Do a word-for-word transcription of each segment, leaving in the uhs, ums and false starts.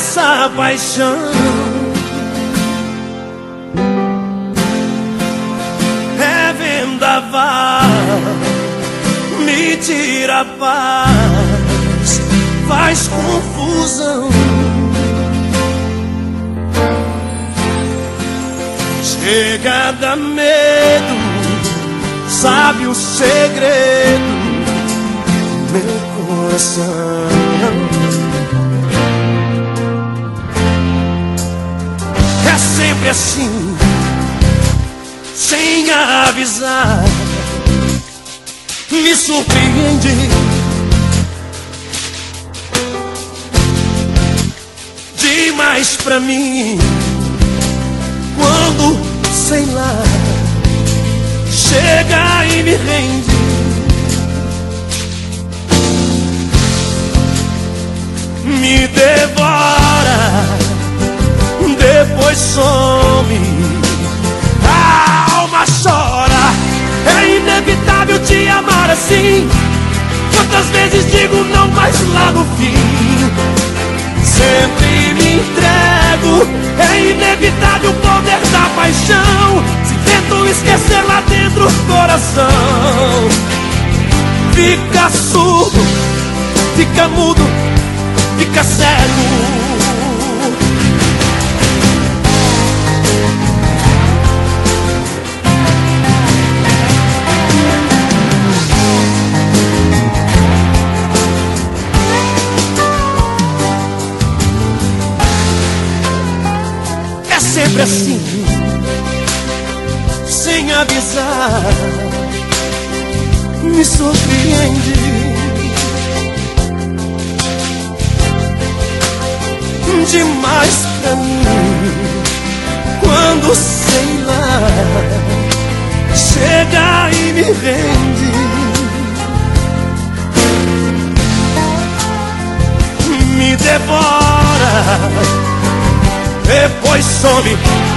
essa paixão é vendaval, me tira a paz, faz confusão. Chega a dar medo, sabe o segredo do meu coração. É sempre assim, sem avisar, me surpreende. Demais pra mim, quando, sei lá, chega e me rende. Me devora, depois some, a alma chora. É inevitável te amar assim. Quantas vezes digo não, mas lá no fim sempre me entrego. É inevitável o poder da paixão. Se tento esquecer lá dentro o coração fica surdo, fica mudo, fica cego. Sempre assim, sem avisar, me surpreende. Demais pra mim, quando, sei lá, chega e me rende. Me devora, depois some,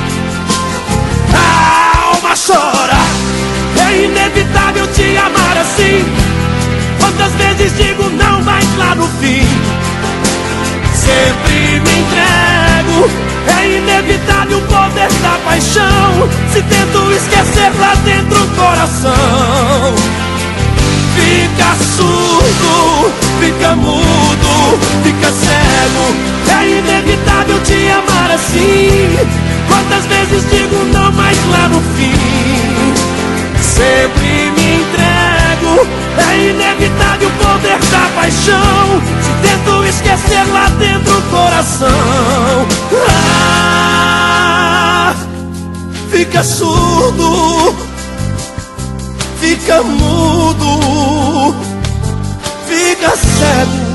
a alma chora. É inevitável te amar assim. Quantas vezes digo não, mas lá no fim sempre me entrego. É inevitável o poder da paixão. Se tento esquecer lá dentro o coração fica surdo, fica mudo, fica cego. É inevitável te amar assim. Quantas vezes digo não, mas lá no fim sempre me entrego. É inevitável o poder da paixão. Se tento esquecer lá dentro o coração ah, fica surdo, fica mudo, fica cego.